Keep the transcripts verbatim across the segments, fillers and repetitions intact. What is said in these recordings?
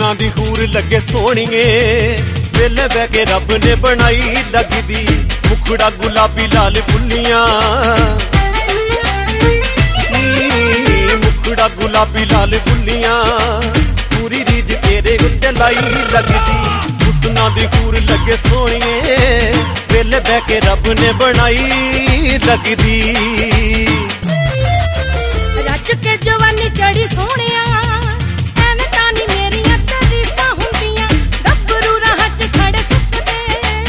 हुस्ना दी हूर लगे सोहणीए वेले बह के रब ने बनाई लगदी मुखड़ा गुलाबी लाल फुल्लियां मुखड़ा गुलाबी लाल फुल्लियां पूरी रीज तेरे उत्ते लाई लगदी हुस्ना दी हूर लगे सोहणीए वेले बह के रब ने बनाई लगदी रच के जवानी चढ़ी सोहणिया एवें तानी मेरियां तारीफां हुंदियां गब्बरू राह च खड़े सुकदे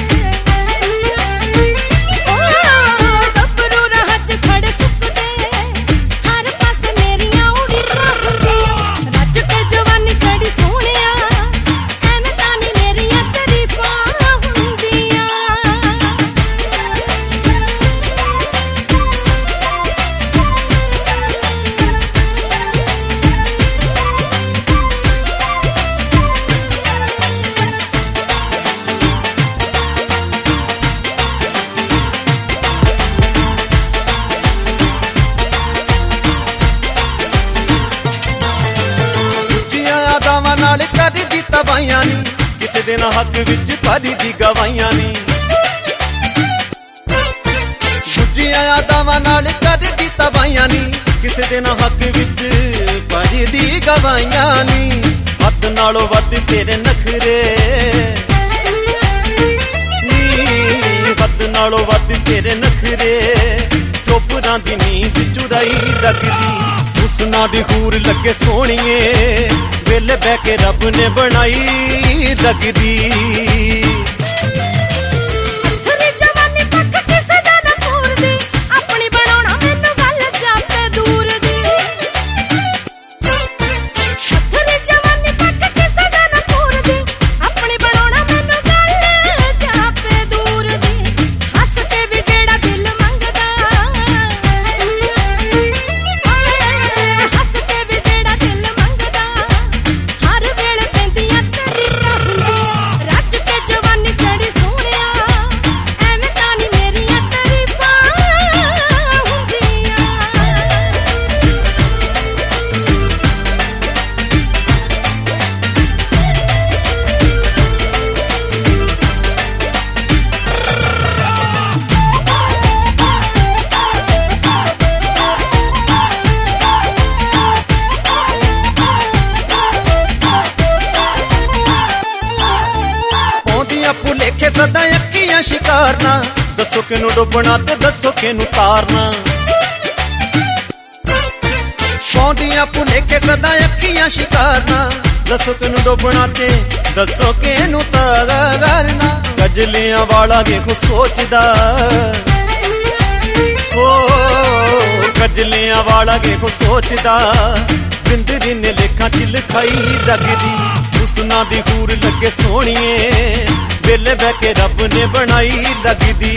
ओ गब्बरू राह च खड़े सुकदे हर पासे मेरियां उड़ीकां हुंदियां रच के जवानी चढ़ी सोहणिया एवें तानी मेरियां तारीफां हुंदियां नाल करी दी तबाइयां नी किसे दिन हक विच भरी दी गवाइयां नी गुज्जियां यादावां नाल करी दी तबाइयां नी किसे दिन हक विच भरी दी गवाइयां नी हद नालों वध तेरे नखरे नी हद नालों वध तेरे नखरे चोपरां दी नींद चुराई लगदी हुस्ना दी हूर लगे सोहणीए वेले बह के रब ने बनाई लगदी भुलेखे सदा अखियां शिकारना दसो किनू डुबना ते दसो किनू तारना पौंदियां भुलेखे सदा अखियां शिकारना दसो किनू डुबना ते दसो किनू तारना गजलियां वाला के कुछ सोचदा ओ गजलियां वाला के कुछ सोचदा बिंदरी ने लेखा च लिखाई लगदी हुस्ना दी हूर लगे सोहणीए वेले बह के रब ने बनाई लगदी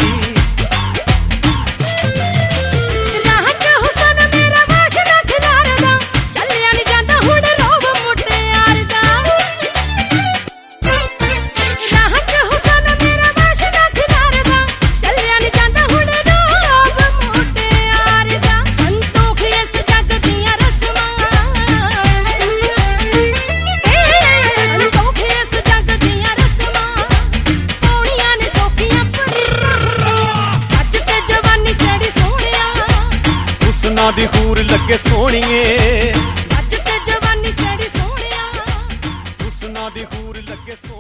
हुस्ना दी हूर लगे सोहणीए रच के जवानी चढ़ी सोहणिया हुस्ना दी हूर लगे